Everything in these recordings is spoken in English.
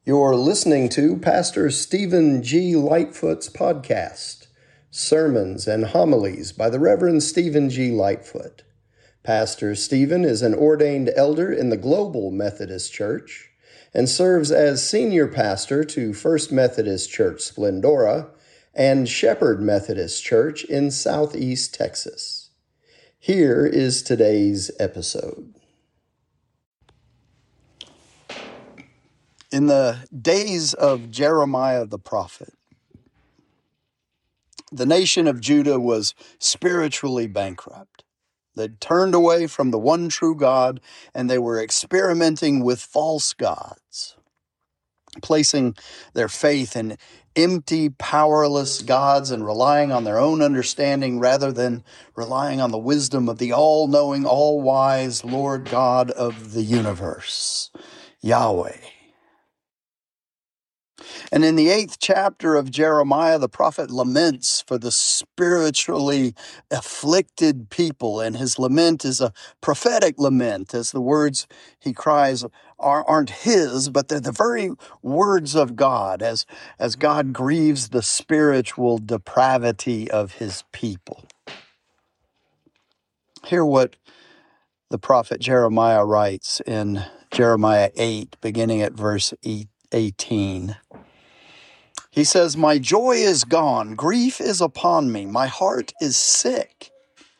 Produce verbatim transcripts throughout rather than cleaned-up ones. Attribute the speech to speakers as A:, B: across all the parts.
A: You're listening to Pastor Stephen G. Lightfoot's podcast, Sermons and Homilies by the Reverend Stephen G. Lightfoot. Pastor Stephen is an ordained elder in the Global Methodist Church and serves as senior pastor to First Methodist Church Splendora and Shepherd Methodist Church in Southeast Texas. Here is today's episode.
B: In the days of Jeremiah the prophet, the nation of Judah was spiritually bankrupt. They'd turned away from the one true God, and they were experimenting with false gods, placing their faith in empty, powerless gods and relying on their own understanding rather than relying on the wisdom of the all-knowing, all-wise Lord God of the universe, Yahweh. And in the eighth chapter of Jeremiah, the prophet laments for the spiritually afflicted people. And his lament is a prophetic lament, as the words he cries are, aren't his, but they're the very words of God, as, as God grieves the spiritual depravity of his people. Hear what the prophet Jeremiah writes in Jeremiah eight, beginning at verse eighteen. He says, "My joy is gone, grief is upon me, my heart is sick.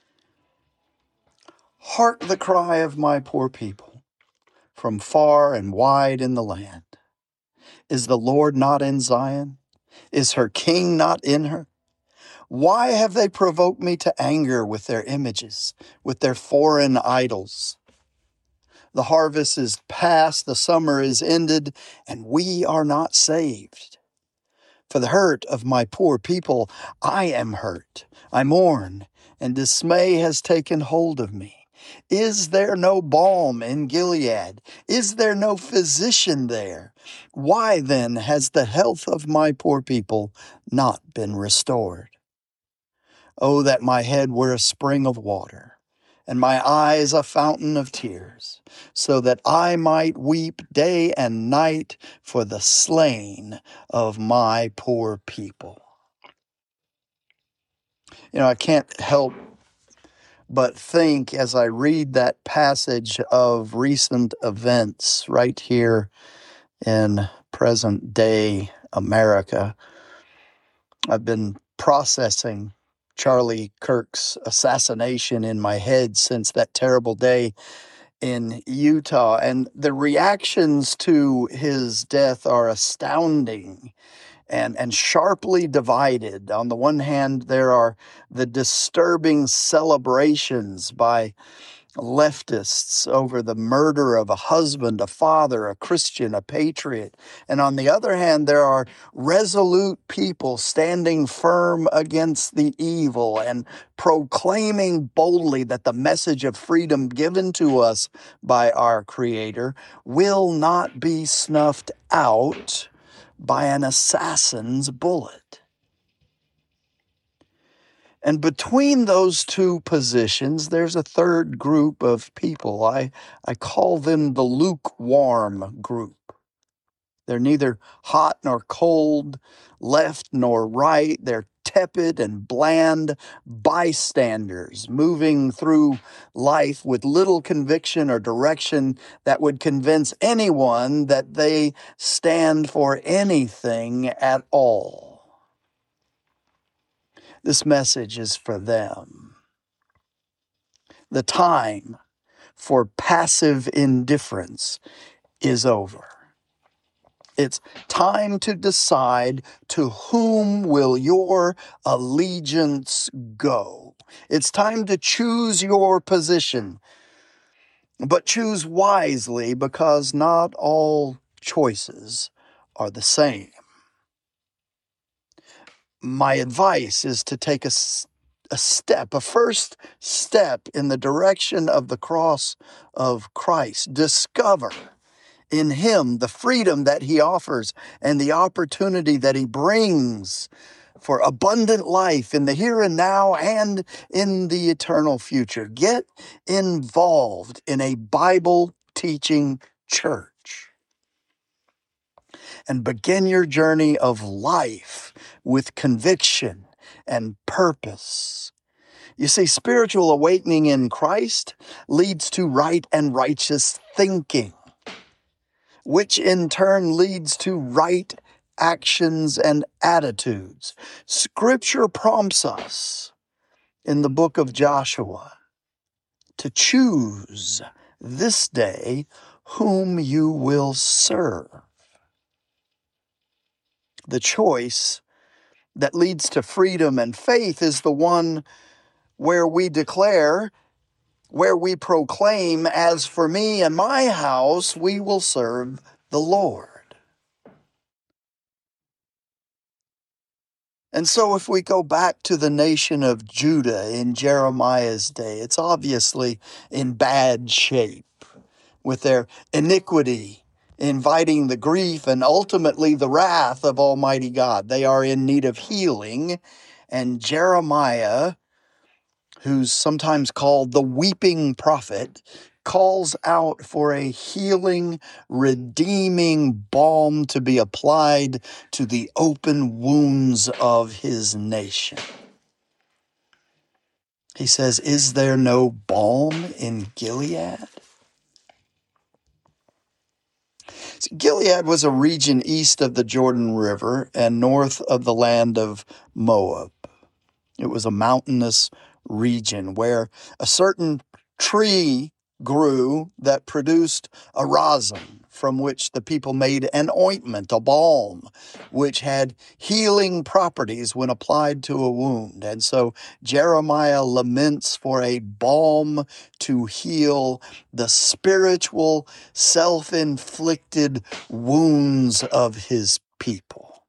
B: Hark the cry of my poor people from far and wide in the land. Is the Lord not in Zion? Is her king not in her? Why have they provoked me to anger with their images, with their foreign idols? The harvest is past, the summer is ended, and we are not saved. For the hurt of my poor people, I am hurt. I mourn, and dismay has taken hold of me. Is there no balm in Gilead? Is there no physician there? Why then has the health of my poor people not been restored? Oh, that my head were a spring of water, and my eyes a fountain of tears, so that I might weep day and night for the slain of my poor people." You know, I can't help but think as I read that passage of recent events right here in present day America. I've been processing Charlie Kirk's assassination in my head since that terrible day in Utah, and the reactions to his death are astounding and, and sharply divided. On the one hand, there are the disturbing celebrations by leftists over the murder of a husband, a father, a Christian, a patriot. And on the other hand, there are resolute people standing firm against the evil and proclaiming boldly that the message of freedom given to us by our Creator will not be snuffed out by an assassin's bullet. And between those two positions, there's a third group of people. I, I call them the lukewarm group. They're neither hot nor cold, left nor right. They're tepid and bland bystanders moving through life with little conviction or direction that would convince anyone that they stand for anything at all. This message is for them. The time for passive indifference is over. It's time to decide to whom will your allegiance go. It's time to choose your position, but choose wisely because not all choices are the same. My advice is to take a, a step, a first step in the direction of the cross of Christ. Discover in Him the freedom that He offers and the opportunity that He brings for abundant life in the here and now and in the eternal future. Get involved in a Bible teaching church. and begin your journey of life with conviction and purpose. You see, spiritual awakening in Christ leads to right and righteous thinking, which in turn leads to right actions and attitudes. Scripture prompts us in the book of Joshua to choose this day whom you will serve. The choice that leads to freedom and faith is the one where we declare, where we proclaim, as for me and my house, we will serve the Lord. And so if we go back to the nation of Judah in Jeremiah's day, it's obviously in bad shape, with their iniquity inviting the grief and ultimately the wrath of Almighty God. They are in need of healing, and Jeremiah, who's sometimes called the weeping prophet, calls out for a healing, redeeming balm to be applied to the open wounds of his nation. He says, "Is there no balm in Gilead?" Gilead was a region east of the Jordan River and north of the land of Moab. It was a mountainous region where a certain tree grew that produced a rosin, from which the people made an ointment, a balm, which had healing properties when applied to a wound. And so Jeremiah laments for a balm to heal the spiritual, self-inflicted wounds of his people.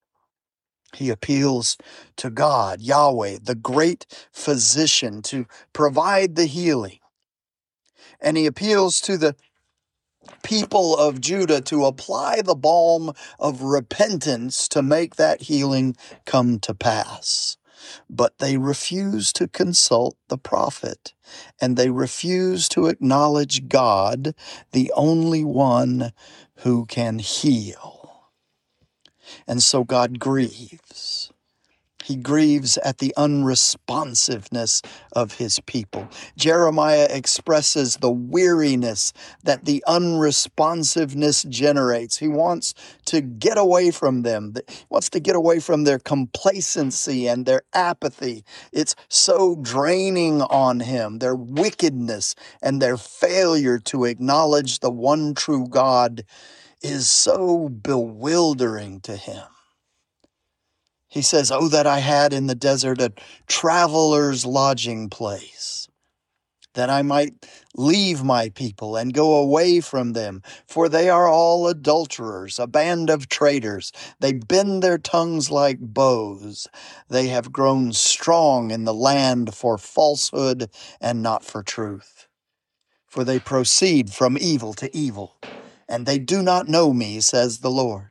B: He appeals to God, Yahweh, the great physician, to provide the healing. And he appeals to the people of Judah to apply the balm of repentance to make that healing come to pass. But they refuse to consult the prophet, and they refuse to acknowledge God, the only one who can heal. And so God grieves. He grieves at the unresponsiveness of his people. Jeremiah expresses the weariness that the unresponsiveness generates. He wants to get away from them. He wants to get away from their complacency and their apathy. It's so draining on him, their wickedness and their failure to acknowledge the one true God is so bewildering to him. He says, "Oh, that I had in the desert a traveler's lodging place, that I might leave my people and go away from them, for they are all adulterers, a band of traitors. They bend their tongues like bows. They have grown strong in the land for falsehood and not for truth. For they proceed from evil to evil, and they do not know me, says the Lord.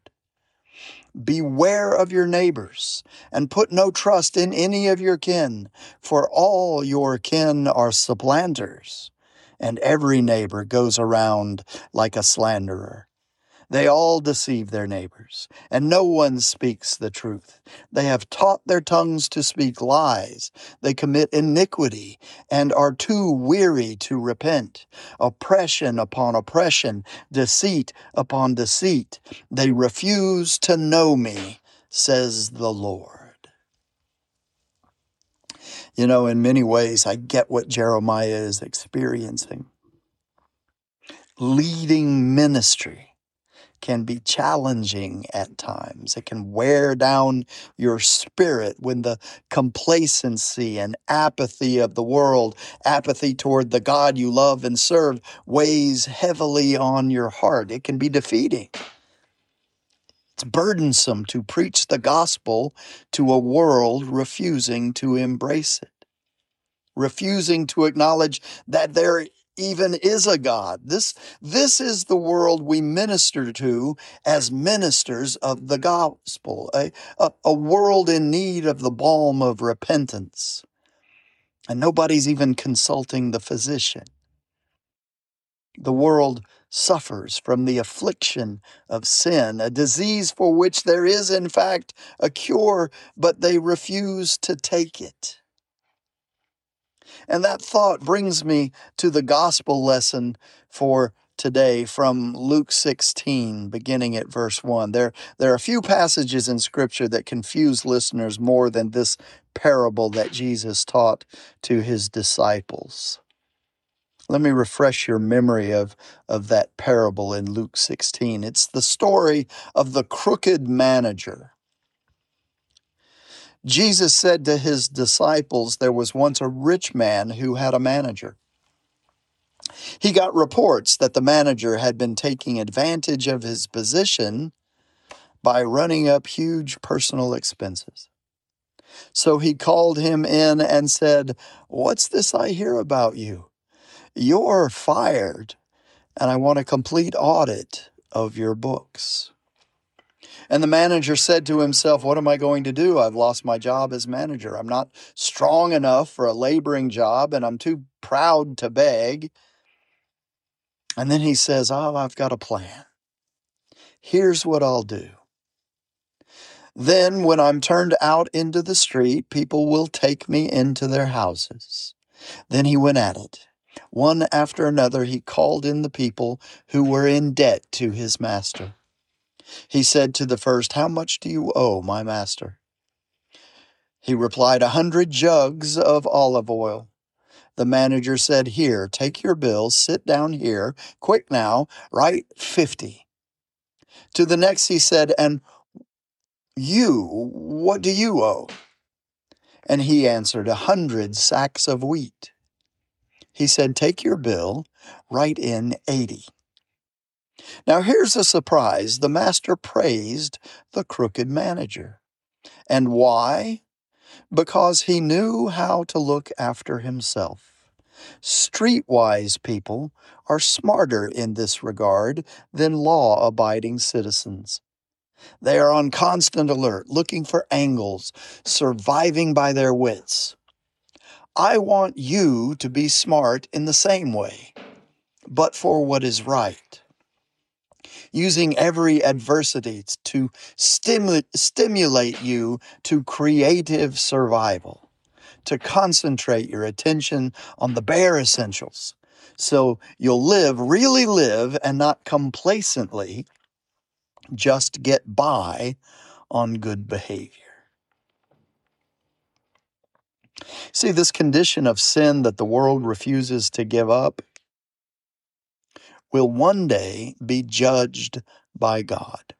B: Beware of your neighbors, and put no trust in any of your kin, for all your kin are supplanters, and every neighbor goes around like a slanderer. They all deceive their neighbors, and no one speaks the truth. They have taught their tongues to speak lies. They commit iniquity and are too weary to repent. Oppression upon oppression, deceit upon deceit. They refuse to know me, says the Lord." You know, in many ways, I get what Jeremiah is experiencing. Leading ministry can be challenging at times. It can wear down your spirit when the complacency and apathy of the world, apathy toward the God you love and serve, weighs heavily on your heart. It can be defeating. It's burdensome to preach the gospel to a world refusing to embrace it, refusing to acknowledge that there even is a God. This, this is the world we minister to as ministers of the gospel, a, a, a world in need of the balm of repentance. And nobody's even consulting the physician. The world suffers from the affliction of sin, a disease for which there is, in fact, a cure, but they refuse to take it. And that thought brings me to the gospel lesson for today from Luke sixteen, beginning at verse one. There, there are a few passages in Scripture that confuse listeners more than this parable that Jesus taught to his disciples. Let me refresh your memory of, of that parable in Luke sixteen. It's the story of the crooked manager. Jesus said to his disciples, there was once a rich man who had a manager. He got reports that the manager had been taking advantage of his position by running up huge personal expenses. So he called him in and said, "What's this I hear about you? You're fired, and I want a complete audit of your books." And the manager said to himself, "What am I going to do? I've lost my job as manager. I'm not strong enough for a laboring job, and I'm too proud to beg." And then he says, "Oh, I've got a plan. Here's what I'll do. Then when I'm turned out into the street, people will take me into their houses." Then he went at it. One after another, he called in the people who were in debt to his master. He said to the first, "How much do you owe my master?" He replied, "A hundred jugs of olive oil." The manager said, "Here, take your bill, sit down here, quick now, write fifty. To the next he said, "And you, what do you owe?" And he answered, "A hundred sacks of wheat." He said, "Take your bill, write in eighty. Now here's a surprise. The master praised the crooked manager. And why? Because he knew how to look after himself. Streetwise people are smarter in this regard than law-abiding citizens. They are on constant alert, looking for angles, surviving by their wits. I want you to be smart in the same way, but for what is right, using every adversity to stimu- stimulate you to creative survival, to concentrate your attention on the bare essentials, so you'll live, really live, and not complacently just get by on good behavior. See, this condition of sin that the world refuses to give up will one day be judged by God.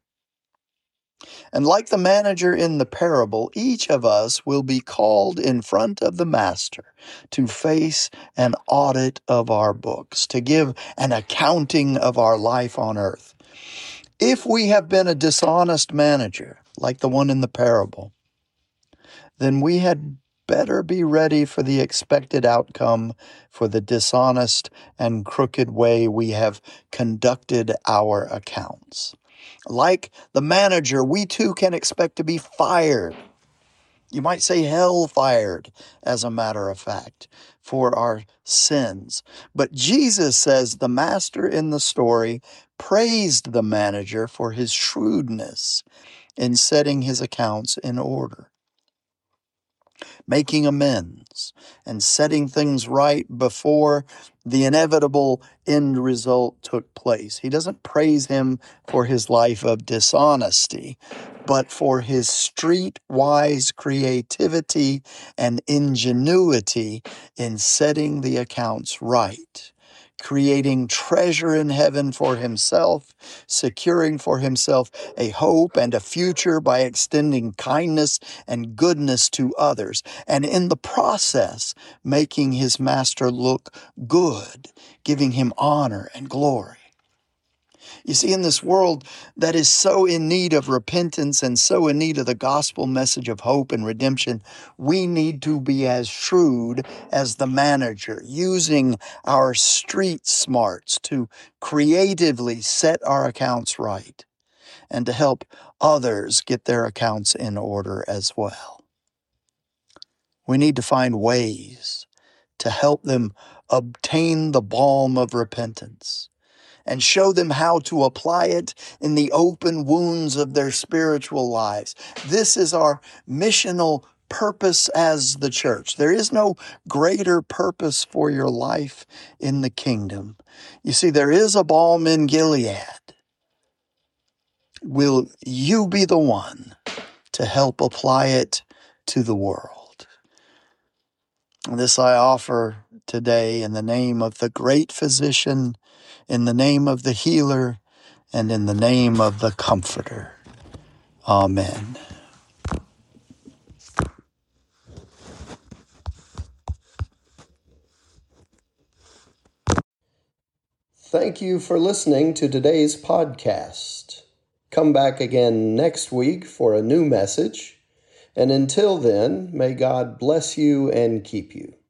B: And like the manager in the parable, each of us will be called in front of the master to face an audit of our books, to give an accounting of our life on earth. If we have been a dishonest manager, like the one in the parable, then we had better be ready for the expected outcome for the dishonest and crooked way we have conducted our accounts. Like the manager, we too can expect to be fired. You might say hell fired, as a matter of fact, for our sins. But Jesus says the master in the story praised the manager for his shrewdness in setting his accounts in order, making amends, and setting things right before the inevitable end result took place. He doesn't praise him for his life of dishonesty, but for his streetwise creativity and ingenuity in setting the accounts right, creating treasure in heaven for himself, securing for himself a hope and a future by extending kindness and goodness to others, and in the process making his master look good, giving him honor and glory. You see, in this world that is so in need of repentance and so in need of the gospel message of hope and redemption, we need to be as shrewd as the manager, using our street smarts to creatively set our accounts right and to help others get their accounts in order as well. We need to find ways to help them obtain the balm of repentance and show them how to apply it in the open wounds of their spiritual lives. This is our missional purpose as the church. There is no greater purpose for your life in the kingdom. You see, there is a balm in Gilead. Will you be the one to help apply it to the world? And this I offer today in the name of the great physician, in the name of the healer, and in the name of the comforter. Amen.
A: Thank you for listening to today's podcast. Come back again next week for a new message. And until then, may God bless you and keep you.